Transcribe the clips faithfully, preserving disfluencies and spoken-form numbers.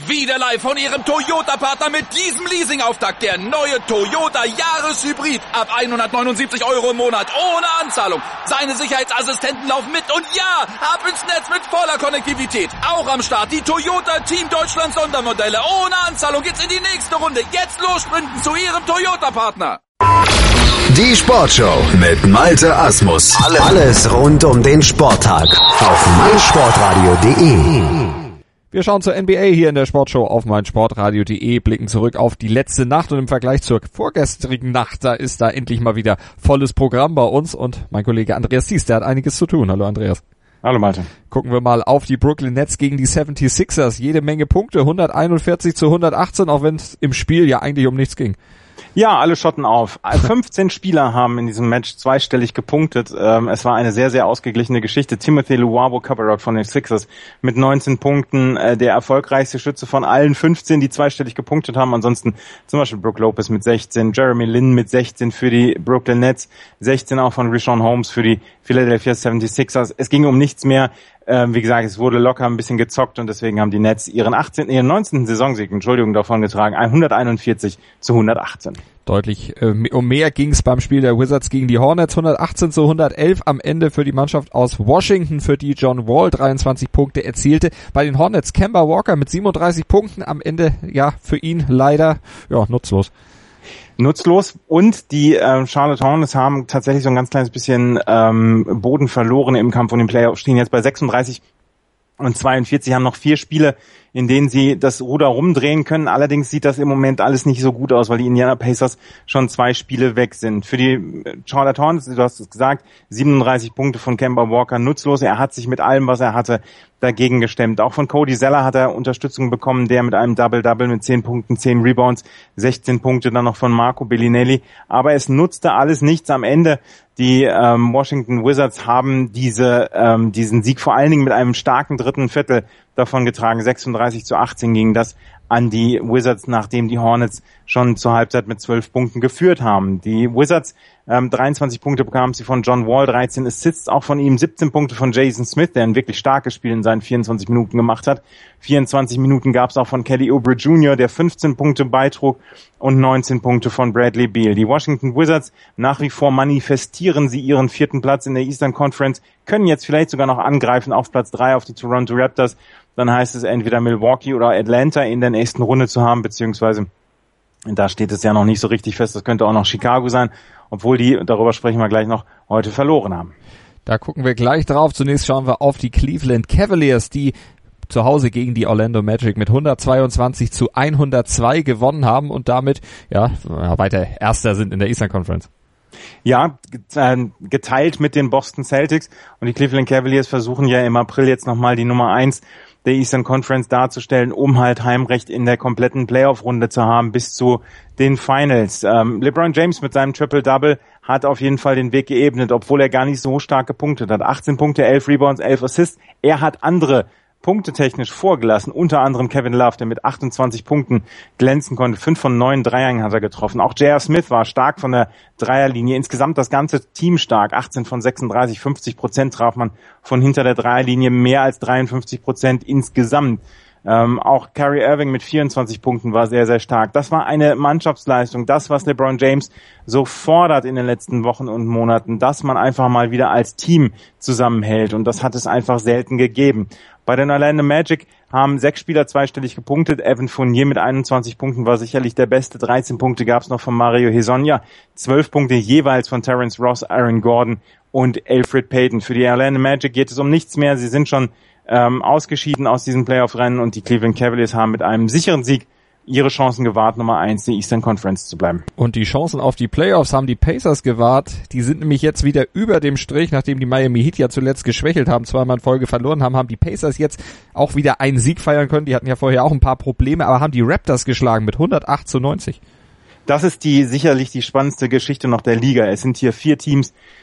Wieder live von Ihrem Toyota-Partner mit diesem Leasing-Auftakt. Der neue Toyota Jahreshybrid. Ab hundertneunundsiebzig Euro im Monat. Ohne Anzahlung. Seine Sicherheitsassistenten laufen mit. Und ja, ab ins Netz mit voller Konnektivität. Auch am Start die Toyota Team Deutschland Sondermodelle. Ohne Anzahlung geht's in die nächste Runde. Jetzt los sprinten zu Ihrem Toyota-Partner. Die Sportshow mit Malte Asmus. Alles rund um den Sporttag auf meinsportradio punkt de. Wir schauen zur N B A hier in der Sportshow auf meinsportradio punkt de, blicken zurück auf die letzte Nacht und im Vergleich zur vorgestrigen Nacht, da ist da endlich mal wieder volles Programm bei uns und mein Kollege Andreas Thies, der hat einiges zu tun. Hallo Andreas. Hallo Malte. Gucken wir mal auf die Brooklyn Nets gegen die seventy-sixers. Jede Menge Punkte, hunderteinundvierzig zu hundertachtzehn, auch wenn es im Spiel ja eigentlich um nichts ging. Ja, alle schotten auf. fünfzehn Spieler haben in diesem Match zweistellig gepunktet. Ähm, es war eine sehr, sehr ausgeglichene Geschichte. Timothy Luwawu-Cabarrot von den Sixers mit neunzehn Punkten, äh, der erfolgreichste Schütze von allen fünfzehn, die zweistellig gepunktet haben. Ansonsten zum Beispiel Brook Lopez mit sechzehn, Jeremy Lin mit sechzehn für die Brooklyn Nets, sechzehn auch von Richaun Holmes für die Philadelphia seventy-sixers. Es ging um nichts mehr. Ähm, wie gesagt, es wurde locker ein bisschen gezockt und deswegen haben die Nets ihren achtzehnten, ihren neunzehnten Saisonsieg, Entschuldigung, davon getragen. hunderteinundvierzig zu hundertachtzehn. Deutlich äh, um mehr ging es beim Spiel der Wizards gegen die Hornets. hundertachtzehn zu hundertelf am Ende für die Mannschaft aus Washington, für die John Wall dreiundzwanzig Punkte erzielte. Bei den Hornets Kemba Walker mit siebenunddreißig Punkten am Ende, ja, für ihn leider ja nutzlos. Nutzlos und die äh, Charlotte Hornets haben tatsächlich so ein ganz kleines bisschen ähm, Boden verloren im Kampf um den Playoff, stehen jetzt bei sechsunddreißig und zweiundvierzig, haben noch vier Spiele, in denen sie das Ruder rumdrehen können. Allerdings sieht das im Moment alles nicht so gut aus, weil die Indiana Pacers schon zwei Spiele weg sind. Für die Charlotte Hornets, du hast es gesagt, siebenunddreißig Punkte von Kemba Walker nutzlos. Er hat sich mit allem, was er hatte, dagegen gestemmt. Auch von Cody Zeller hat er Unterstützung bekommen, der mit einem Double-Double mit zehn Punkten, zehn Rebounds, sechzehn Punkte dann noch von Marco Bellinelli. Aber es nutzte alles nichts am Ende. Die ähm, Washington Wizards haben diese ähm, diesen Sieg vor allen Dingen mit einem starken dritten Viertel davon getragen. sechsunddreißig zu achtzehn ging das an die Wizards, nachdem die Hornets schon zur Halbzeit mit zwölf Punkten geführt haben. Die Wizards, ähm, dreiundzwanzig Punkte bekamen sie von John Wall, dreizehn Assists auch von ihm, siebzehn Punkte von Jason Smith, der ein wirklich starkes Spiel in seinen vierundzwanzig Minuten gemacht hat. vierundzwanzig Minuten gab es auch von Kelly Oubre Junior, der fünfzehn Punkte beitrug und neunzehn Punkte von Bradley Beal. Die Washington Wizards, nach wie vor manifestieren sie ihren vierten Platz in der Eastern Conference, können jetzt vielleicht sogar noch angreifen auf Platz drei, auf die Toronto Raptors. Dann heißt es entweder Milwaukee oder Atlanta in der nächsten Runde zu haben, beziehungsweise da steht es ja noch nicht so richtig fest, das könnte auch noch Chicago sein, obwohl die, darüber sprechen wir gleich noch, heute verloren haben. Da gucken wir gleich drauf. Zunächst schauen wir auf die Cleveland Cavaliers, die zu Hause gegen die Orlando Magic mit hundertzweiundzwanzig zu hundertzwei gewonnen haben und damit ja weiter Erster sind in der Eastern Conference. Ja, geteilt mit den Boston Celtics und die Cleveland Cavaliers versuchen ja im April jetzt nochmal die Nummer eins der Eastern Conference darzustellen, um halt Heimrecht in der kompletten Playoff-Runde zu haben bis zu den Finals. Ähm, LeBron James mit seinem Triple-Double hat auf jeden Fall den Weg geebnet, obwohl er gar nicht so stark gepunktet hat. achtzehn Punkte, elf Rebounds, elf Assists. Er hat andere punktetechnisch vorgelassen, unter anderem Kevin Love, der mit achtundzwanzig Punkten glänzen konnte. Fünf von neun Dreiern hat er getroffen. Auch J R. Smith war stark von der Dreierlinie. Insgesamt das ganze Team stark. achtzehn von sechsunddreißig, fünfzig Prozent traf man von hinter der Dreierlinie, mehr als dreiundfünfzig Prozent insgesamt. Ähm, auch Kyrie Irving mit vierundzwanzig Punkten war sehr, sehr stark. Das war eine Mannschaftsleistung. Das, was LeBron James so fordert in den letzten Wochen und Monaten, dass man einfach mal wieder als Team zusammenhält. Und das hat es einfach selten gegeben. Bei den Orlando Magic haben sechs Spieler zweistellig gepunktet. Evan Fournier mit einundzwanzig Punkten war sicherlich der Beste. dreizehn Punkte gab es noch von Mario Hezonja. zwölf Punkte jeweils von Terrence Ross, Aaron Gordon und Elfrid Payton. Für die Orlando Magic geht es um nichts mehr. Sie sind schon ähm, ausgeschieden aus diesem Playoff-Rennen und die Cleveland Cavaliers haben mit einem sicheren Sieg ihre Chancen gewahrt, Nummer eins der Eastern Conference zu bleiben. Und die Chancen auf die Playoffs haben die Pacers gewahrt. Die sind nämlich jetzt wieder über dem Strich, nachdem die Miami Heat ja zuletzt geschwächelt haben, zweimal in Folge verloren haben, haben die Pacers jetzt auch wieder einen Sieg feiern können. Die hatten ja vorher auch ein paar Probleme, aber haben die Raptors geschlagen mit hundertacht zu neunzig. Das ist die sicherlich die spannendste Geschichte noch der Liga. Es sind hier vier Teams,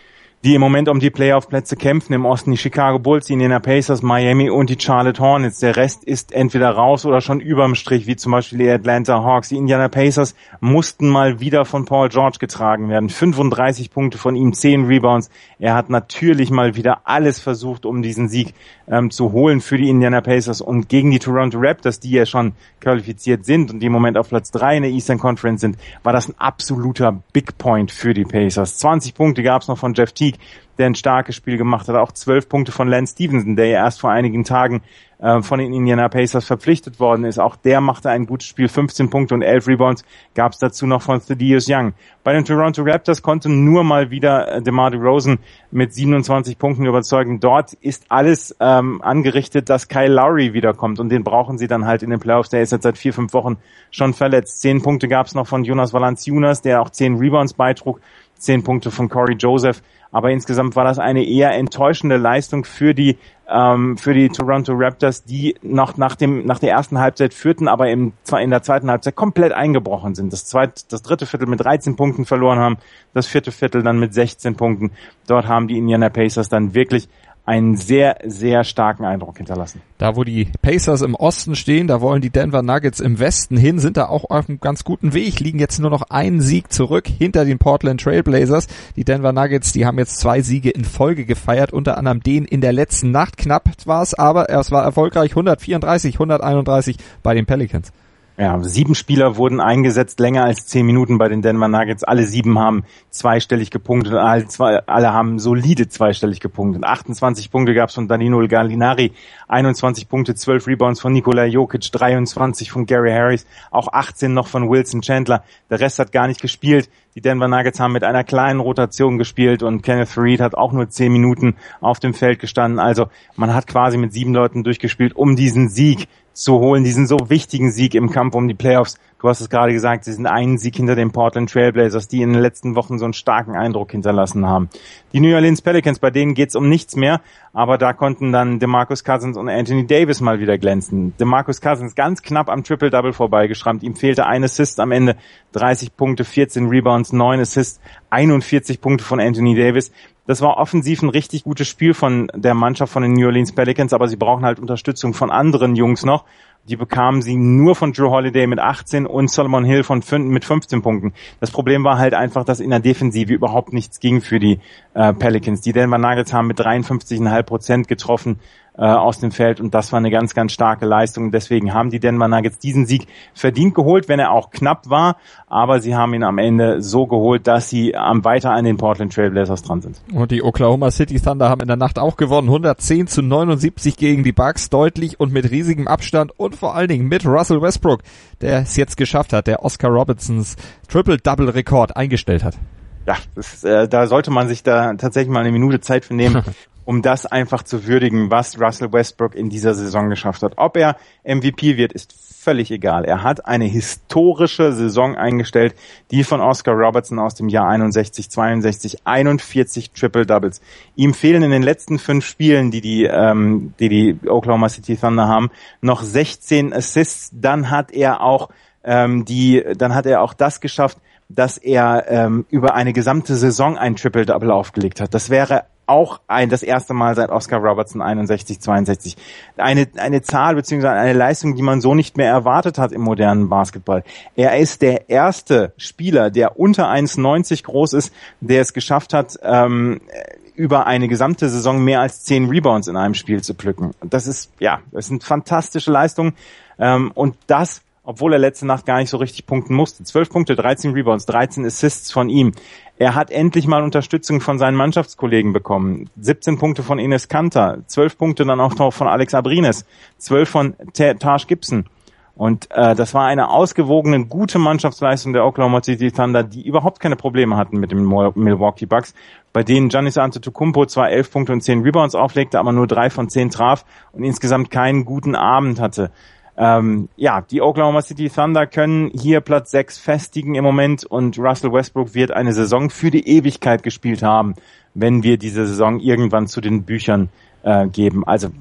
die im Moment um die Playoff-Plätze kämpfen. Im Osten die Chicago Bulls, die Indiana Pacers, Miami und die Charlotte Hornets. Der Rest ist entweder raus oder schon überm Strich, wie zum Beispiel die Atlanta Hawks. Die Indiana Pacers mussten mal wieder von Paul George getragen werden. fünfunddreißig Punkte von ihm, zehn Rebounds. Er hat natürlich mal wieder alles versucht, um diesen Sieg ähm, zu holen für die Indiana Pacers. Und gegen die Toronto Raptors, die ja schon qualifiziert sind und die im Moment auf Platz drei in der Eastern Conference sind, war das ein absoluter Big Point für die Pacers. zwanzig Punkte gab es noch von Jeff Teague, der ein starkes Spiel gemacht hat. Auch zwölf Punkte von Lance Stevenson, der ja erst vor einigen Tagen äh, von den Indiana Pacers verpflichtet worden ist. Auch der machte ein gutes Spiel, fünfzehn Punkte und elf Rebounds gab es dazu noch von Thaddeus Young. Bei den Toronto Raptors konnte nur mal wieder äh, DeMar DeRozan mit siebenundzwanzig Punkten überzeugen. Dort ist alles ähm, angerichtet, dass Kyle Lowry wiederkommt und den brauchen sie dann halt in den Playoffs. Der ist jetzt seit vier, fünf Wochen schon verletzt. Zehn Punkte gab es noch von Jonas Valanciunas, der auch zehn Rebounds beitrug. Zehn Punkte von Corey Joseph. Aber insgesamt war das eine eher enttäuschende Leistung für die ähm, für die Toronto Raptors, die noch nach dem nach der ersten Halbzeit führten, aber im, in der zweiten Halbzeit komplett eingebrochen sind. Das zweite, das dritte Viertel mit dreizehn Punkten verloren haben, das vierte Viertel dann mit sechzehn Punkten. Dort haben die Indiana Pacers dann wirklich einen sehr, sehr starken Eindruck hinterlassen. Da, wo die Pacers im Osten stehen, da wollen die Denver Nuggets im Westen hin, sind da auch auf einem ganz guten Weg, liegen jetzt nur noch einen Sieg zurück hinter den Portland Trail Blazers. Die Denver Nuggets, die haben jetzt zwei Siege in Folge gefeiert, unter anderem den in der letzten Nacht. Knapp war es, aber es war erfolgreich, hundertvierunddreißig, hunderteinunddreißig bei den Pelicans. Ja, sieben Spieler wurden eingesetzt, länger als zehn Minuten bei den Denver Nuggets. Alle sieben haben zweistellig gepunktet, alle, zwei, alle haben solide zweistellig gepunktet. achtundzwanzig Punkte gab es von Danilo Gallinari, einundzwanzig Punkte, zwölf Rebounds von Nikola Jokic, dreiundzwanzig von Gary Harris, auch achtzehn noch von Wilson Chandler. Der Rest hat gar nicht gespielt. Die Denver Nuggets haben mit einer kleinen Rotation gespielt und Kenneth Faried hat auch nur zehn Minuten auf dem Feld gestanden. Also man hat quasi mit sieben Leuten durchgespielt, um diesen Sieg zu holen, diesen so wichtigen Sieg im Kampf um die Playoffs. Du hast es gerade gesagt, sie sind einen Sieg hinter den Portland Trail Blazers, die in den letzten Wochen so einen starken Eindruck hinterlassen haben. Die New Orleans Pelicans, bei denen geht's um nichts mehr, aber da konnten dann DeMarcus Cousins und Anthony Davis mal wieder glänzen. DeMarcus Cousins ganz knapp am Triple-Double vorbeigeschrammt, ihm fehlte ein Assist am Ende, dreißig Punkte, vierzehn Rebounds, neun Assists, einundvierzig Punkte von Anthony Davis. Das war offensiv ein richtig gutes Spiel von der Mannschaft von den New Orleans Pelicans, aber sie brauchen halt Unterstützung von anderen Jungs noch. Die bekamen sie nur von Drew Holiday mit achtzehn und Solomon Hill von mit fünfzehn Punkten. Das Problem war halt einfach, dass in der Defensive überhaupt nichts ging für die äh, Pelicans. Die Denver Nuggets haben mit dreiundfünfzig Komma fünf Prozent getroffen äh, aus dem Feld und das war eine ganz, ganz starke Leistung. Deswegen haben die Denver Nuggets diesen Sieg verdient geholt, wenn er auch knapp war, aber sie haben ihn am Ende so geholt, dass sie am weiter an den Portland Trail Blazers dran sind. Und die Oklahoma City Thunder haben in der Nacht auch gewonnen, hundertzehn zu neunundsiebzig gegen die Bucks, deutlich und mit riesigem Abstand und vor allen Dingen mit Russell Westbrook, der es jetzt geschafft hat, der Oscar Robertsons Triple-Double-Rekord eingestellt hat. Ja, das, äh, da sollte man sich da tatsächlich mal eine Minute Zeit für nehmen, um das einfach zu würdigen, was Russell Westbrook in dieser Saison geschafft hat. Ob er M V P wird, ist völlig egal. Er hat eine historische Saison eingestellt, die von Oscar Robertson aus dem Jahr einundsechzig, zweiundsechzig, einundvierzig Triple-Doubles. Ihm fehlen in den letzten fünf Spielen, die die, ähm, die die Oklahoma City Thunder haben, noch sechzehn Assists. Dann hat er auch ähm, die, dann hat er auch das geschafft, dass er ähm, über eine gesamte Saison ein Triple-Double aufgelegt hat. Das wäre auch ein das erste Mal seit Oscar Robertson einundsechzig, zweiundsechzig. Eine eine Zahl beziehungsweise eine Leistung, die man so nicht mehr erwartet hat im modernen Basketball. Er ist der erste Spieler, der unter eins neunzig groß ist, der es geschafft hat, ähm, über eine gesamte Saison mehr als zehn Rebounds in einem Spiel zu pflücken. Das ist, ja, das sind fantastische Leistungen. Ähm, und das obwohl er letzte Nacht gar nicht so richtig punkten musste. zwölf Punkte, dreizehn Rebounds, dreizehn Assists von ihm. Er hat endlich mal Unterstützung von seinen Mannschaftskollegen bekommen. siebzehn Punkte von Enes Kanter, zwölf Punkte dann auch noch von Alex Abrines, zwölf von Taj Gibson. Und äh, das war eine ausgewogene, gute Mannschaftsleistung der Oklahoma City Thunder, die überhaupt keine Probleme hatten mit den Milwaukee Bucks, bei denen Giannis Antetokounmpo zwar elf Punkte und zehn Rebounds auflegte, aber nur drei von zehn traf und insgesamt keinen guten Abend hatte. Ähm, ja, die Oklahoma City Thunder können hier Platz sechs festigen im Moment und Russell Westbrook wird eine Saison für die Ewigkeit gespielt haben, wenn wir diese Saison irgendwann zu den Büchern äh, geben. Also ja,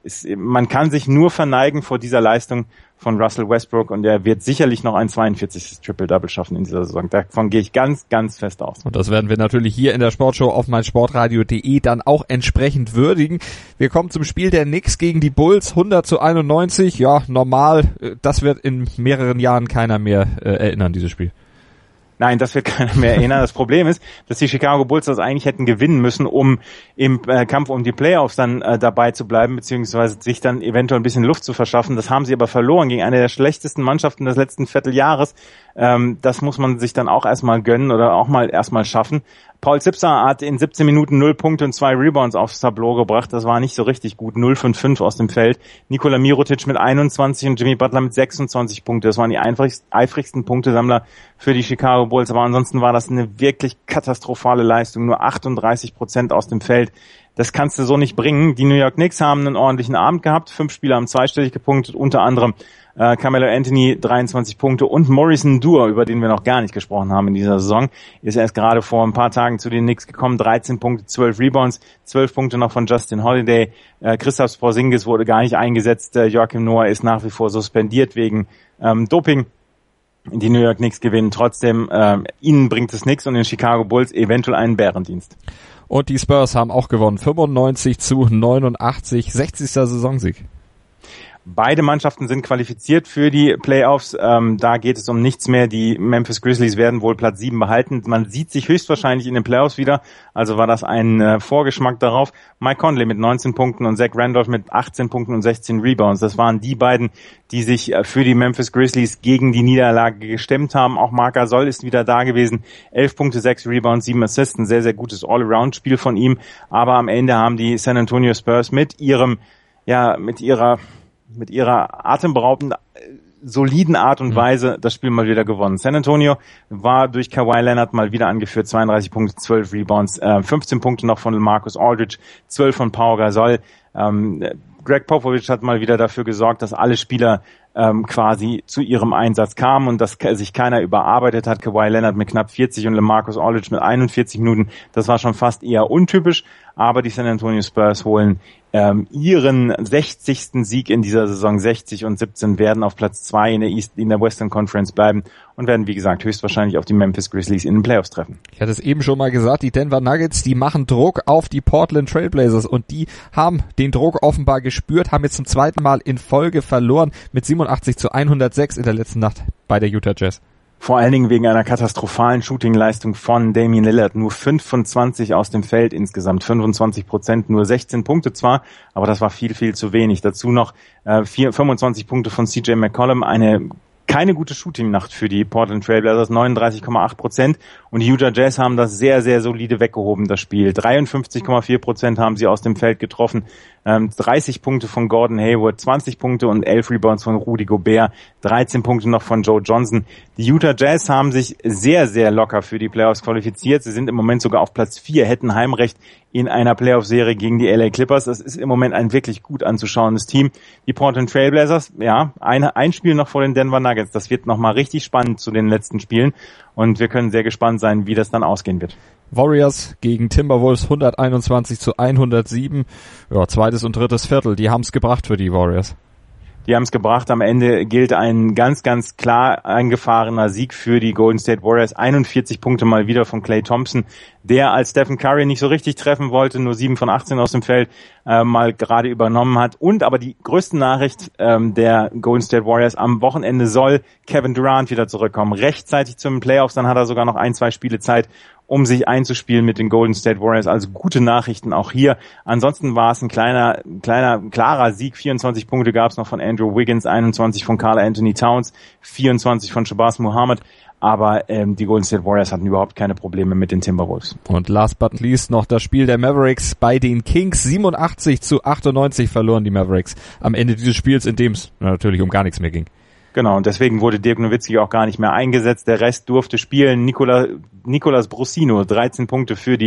ist, man kann sich nur verneigen vor dieser Leistung von Russell Westbrook und er wird sicherlich noch ein zweiundvierzigstes Triple-Double schaffen in dieser Saison. Davon gehe ich ganz, ganz fest aus. Und das werden wir natürlich hier in der Sportshow auf meinsportradio punkt de dann auch entsprechend würdigen. Wir kommen zum Spiel der Knicks gegen die Bulls, hundert zu einundneunzig. Ja, normal, das wird in mehreren Jahren keiner mehr äh, erinnern, dieses Spiel. Nein, das wird keiner mehr erinnern. Das Problem ist, dass die Chicago Bulls das eigentlich hätten gewinnen müssen, um im äh, Kampf um die Playoffs dann äh, dabei zu bleiben, beziehungsweise sich dann eventuell ein bisschen Luft zu verschaffen. Das haben sie aber verloren gegen eine der schlechtesten Mannschaften des letzten Vierteljahres. Ähm, das muss man sich dann auch erstmal gönnen oder auch mal erstmal schaffen. Paul Zipser hat in siebzehn Minuten null Punkte und zwei Rebounds aufs Tableau gebracht. Das war nicht so richtig gut. null von fünf aus dem Feld. Nikola Mirotic mit einundzwanzig und Jimmy Butler mit sechsundzwanzig Punkte. Das waren die eifrigsten Punktesammler für die Chicago Bulls. Aber ansonsten war das eine wirklich katastrophale Leistung. Nur achtunddreißig Prozent aus dem Feld. Das kannst du so nicht bringen. Die New York Knicks haben einen ordentlichen Abend gehabt. Fünf Spieler haben zweistellig gepunktet, unter anderem äh, Carmelo Anthony dreiundzwanzig Punkte und Morrison Dur, über den wir noch gar nicht gesprochen haben in dieser Saison, ist erst gerade vor ein paar Tagen zu den Knicks gekommen. dreizehn Punkte, zwölf Rebounds, zwölf Punkte noch von Justin Holiday. Äh, Kristaps Porzingis wurde gar nicht eingesetzt. Äh, Joakim Noah ist nach wie vor suspendiert wegen ähm, Doping. Die New York Knicks gewinnen trotzdem. Äh, ihnen bringt es nichts und den Chicago Bulls eventuell einen Bärendienst. Und die Spurs haben auch gewonnen. fünfundneunzig zu neunundachtzig, sechzigster Saisonsieg. Beide Mannschaften sind qualifiziert für die Playoffs. Ähm, da geht es um nichts mehr. Die Memphis Grizzlies werden wohl Platz sieben behalten. Man sieht sich höchstwahrscheinlich in den Playoffs wieder. Also war das ein äh, Vorgeschmack darauf. Mike Conley mit neunzehn Punkten und Zach Randolph mit achtzehn Punkten und sechzehn Rebounds. Das waren die beiden, die sich äh, für die Memphis Grizzlies gegen die Niederlage gestemmt haben. Auch Marc Gasol ist wieder da gewesen. elf Punkte, sechs Rebounds, sieben Assists. Ein sehr, sehr gutes All-Around-Spiel von ihm. Aber am Ende haben die San Antonio Spurs mit ihrem, ja, mit ihrer mit ihrer atemberaubenden, soliden Art und Weise das Spiel mal wieder gewonnen. San Antonio war durch Kawhi Leonard mal wieder angeführt, zweiunddreißig Punkte, zwölf Rebounds, äh, fünfzehn Punkte noch von Marcus Aldridge, zwölf von Pau Gasol. Ähm, Greg Popovich hat mal wieder dafür gesorgt, dass alle Spieler ähm, quasi zu ihrem Einsatz kamen und dass sich keiner überarbeitet hat. Kawhi Leonard mit knapp vierzig und LaMarcus Aldridge mit einundvierzig Minuten. Das war schon fast eher untypisch, aber die San Antonio Spurs holen ähm, ihren sechzigsten Sieg in dieser Saison. sechzig und siebzehn werden auf Platz zwei in der East, in der Western Conference bleiben und werden, wie gesagt, höchstwahrscheinlich auf die Memphis Grizzlies in den Playoffs treffen. Ich hatte es eben schon mal gesagt, die Denver Nuggets, die machen Druck auf die Portland Trail Blazers und die haben den Druck offenbar gespürt, haben jetzt zum zweiten Mal in Folge verloren mit siebenundachtzig zu hundertsechs in der letzten Nacht bei der Utah Jazz. Vor allen Dingen wegen einer katastrophalen Shooting-Leistung von Damian Lillard. Nur fünfundzwanzig aus dem Feld insgesamt, fünfundzwanzig Prozent, nur sechzehn Punkte zwar, aber das war viel, viel zu wenig. Dazu noch äh, vier, fünfundzwanzig Punkte von C J McCollum, eine keine gute Shooting-Nacht für die Portland Trail Blazers, neununddreißig Komma acht Prozent. Und die Utah Jazz haben das sehr, sehr solide weggehoben, das Spiel. dreiundfünfzig Komma vier Prozent haben sie aus dem Feld getroffen. Ähm, dreißig Punkte von Gordon Hayward, zwanzig Punkte und elf Rebounds von Rudy Gobert, dreizehn Punkte noch von Joe Johnson. Die Utah Jazz haben sich sehr, sehr locker für die Playoffs qualifiziert. Sie sind im Moment sogar auf Platz vier, hätten Heimrecht in einer Playoff-Serie gegen die L A Clippers. Das ist im Moment ein wirklich gut anzuschauendes Team. Die Portland Trail Blazers, ja, ein, ein Spiel noch vor den Denver Nuggets. Das wird nochmal richtig spannend zu den letzten Spielen. Und wir können sehr gespannt sein, wie das dann ausgehen wird. Warriors gegen Timberwolves hunderteinundzwanzig zu hundertsieben. Ja, zweites und drittes Viertel, die haben's gebracht für die Warriors. Die haben es gebracht. Am Ende gilt ein ganz, ganz klar eingefahrener Sieg für die Golden State Warriors. einundvierzig Punkte mal wieder von Klay Thompson, der als Stephen Curry nicht so richtig treffen wollte, nur sieben von achtzehn aus dem Feld äh, mal gerade übernommen hat. Und aber die größte Nachricht ähm, der Golden State Warriors: am Wochenende soll Kevin Durant wieder zurückkommen. Rechtzeitig zum Playoffs, dann hat er sogar noch ein, zwei Spiele Zeit, um sich einzuspielen mit den Golden State Warriors. Also gute Nachrichten auch hier. Ansonsten war es ein kleiner, kleiner, klarer Sieg. vierundzwanzig Punkte gab es noch von Andrew Wiggins, einundzwanzig von Karl Anthony Towns, vierundzwanzig von Shabazz Muhammad. Aber ähm, die Golden State Warriors hatten überhaupt keine Probleme mit den Timberwolves. Und last but not least noch das Spiel der Mavericks bei den Kings. siebenundachtzig zu achtundneunzig verloren die Mavericks am Ende dieses Spiels, in dem es natürlich um gar nichts mehr ging. Genau, und deswegen wurde Dirk Nowitzki auch gar nicht mehr eingesetzt. Der Rest durfte spielen. Nicola, Nicolas Brussino, dreizehn Punkte für die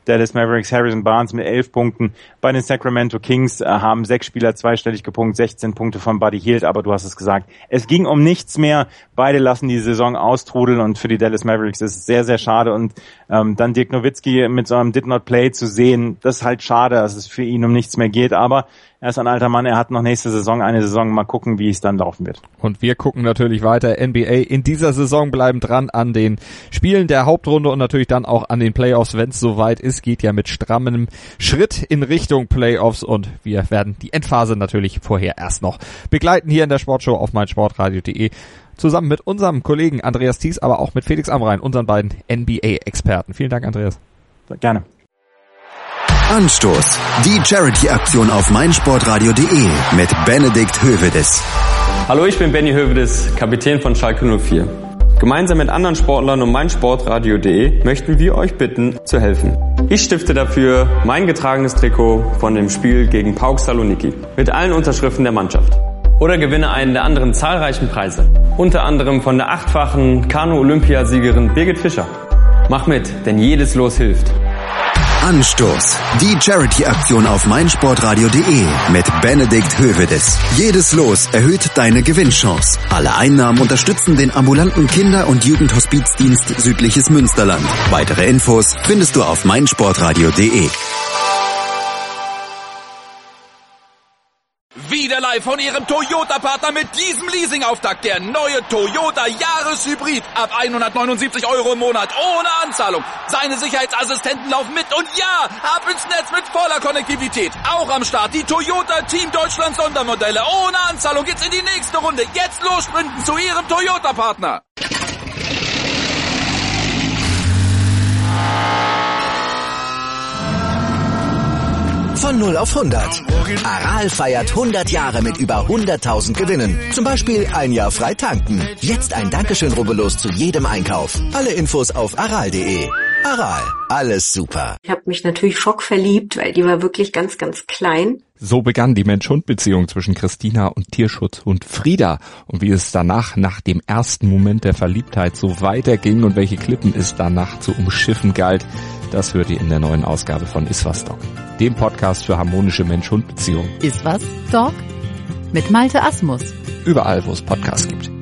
Dallas Mavericks Harrison Barnes mit elf Punkten. Bei den Sacramento Kings äh, haben sechs Spieler zweistellig gepunktet, sechzehn Punkte von Buddy Hield, aber du hast es gesagt, es ging um nichts mehr. Beide lassen die Saison austrudeln und für die Dallas Mavericks ist es sehr, sehr schade. Und ähm, dann Dirk Nowitzki mit so einem Did Not Play zu sehen, das ist halt schade, dass es für ihn um nichts mehr geht, aber er ist ein alter Mann, er hat noch nächste Saison eine Saison, mal gucken, wie es dann laufen wird. Und wir gucken natürlich weiter N B A in dieser Saison, bleiben dran an den Spielen der Hauptrunde und natürlich dann auch an den Playoffs, wenn es soweit ist, geht ja mit strammem Schritt in Richtung Playoffs und wir werden die Endphase natürlich vorher erst noch begleiten hier in der Sportshow auf meinsportradio punkt de. Zusammen mit unserem Kollegen Andreas Thies, aber auch mit Felix Amrain, unseren beiden N B A-Experten. Vielen Dank, Andreas. Gerne. Anstoß. Die Charity-Aktion auf meinsportradio punkt de mit Benedikt Hövedes. Hallo, ich bin Benny Hövedes, Kapitän von Schalke null vier. Gemeinsam mit anderen Sportlern und meinsportradio punkt de möchten wir euch bitten, zu helfen. Ich stifte dafür mein getragenes Trikot von dem Spiel gegen PAOK Saloniki mit allen Unterschriften der Mannschaft. Oder gewinne einen der anderen zahlreichen Preise. Unter anderem von der achtfachen Kanu-Olympiasiegerin Birgit Fischer. Mach mit, denn jedes Los hilft. Anstoß. Die Charity-Aktion auf meinsportradio punkt de mit Benedikt Hövedes. Jedes Los erhöht deine Gewinnchance. Alle Einnahmen unterstützen den ambulanten Kinder- und Jugendhospizdienst Südliches Münsterland. Weitere Infos findest du auf meinsportradio punkt de. Wieder live von Ihrem Toyota-Partner mit diesem Leasing-Auftakt. Der neue Toyota Jahreshybrid. Ab hundertneunundsiebzig Euro im Monat. Ohne Anzahlung. Seine Sicherheitsassistenten laufen mit. Und ja, ab ins Netz mit voller Konnektivität. Auch am Start die Toyota Team Deutschland Sondermodelle. Ohne Anzahlung geht's in die nächste Runde. Jetzt los sprinten zu Ihrem Toyota-Partner. Von null auf hundert. Aral feiert hundert Jahre mit über hunderttausend Gewinnen. Zum Beispiel ein Jahr frei tanken. Jetzt ein Dankeschön, rubbellos zu jedem Einkauf. Alle Infos auf aral punkt de. Aral, alles super. Ich habe mich natürlich schockverliebt, weil die war wirklich ganz, ganz klein. So begann die Mensch-Hund-Beziehung zwischen Christina und Tierschutzhund Frieda. Und wie es danach, nach dem ersten Moment der Verliebtheit, so weiterging und welche Klippen es danach zu umschiffen galt, das hört ihr in der neuen Ausgabe von Iswas Dog, dem Podcast für harmonische Mensch-Hund-Beziehungen. Iswas Dog mit Malte Asmus. Überall, wo es Podcasts gibt.